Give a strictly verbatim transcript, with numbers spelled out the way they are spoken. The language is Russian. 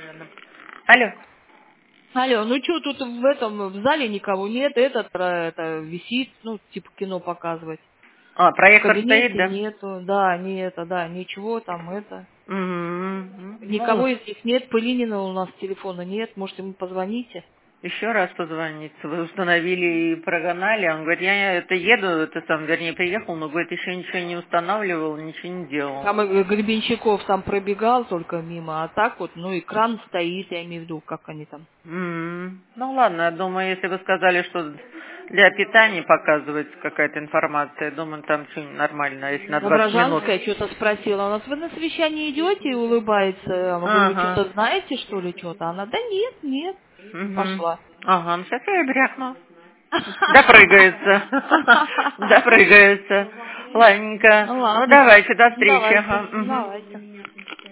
наверное. Алло. Алло, ну что, тут в этом, в зале никого нет, этот, это, висит, ну, типа кино показывать. А, В проектор стоит, кабинете да? нету, да, не это, да, ничего там, это. Угу. Никого Ну, из них нет, Пылинина у нас телефона нет, может, ему позвоните? еще раз позвонить. Вы установили и прогнали. Он говорит, я это еду, это сам, вернее, приехал, но, говорит, еще ничего не устанавливал, ничего не делал. Там э, Гребенщиков там пробегал только мимо, а так вот, ну, экран стоит, я имею в виду, как они там. М, Ну ладно, я думаю, если вы сказали, что для питания показывается какая-то информация, я думаю, там все нормально, а если на двадцать минут. Доброжанская что-то спросила, у нас вы на совещание идете и улыбается. Я говорю, вы Ага. что-то знаете, что ли, что-то? Она, да нет, нет. Угу. Пошла. Ага, ну сейчас я и брякну. Допрыгается. Допрыгается. Ладненько. Ну Ну ладно. давайте, до Ну, встречи. давайте. Ага. Мгм. Давайте.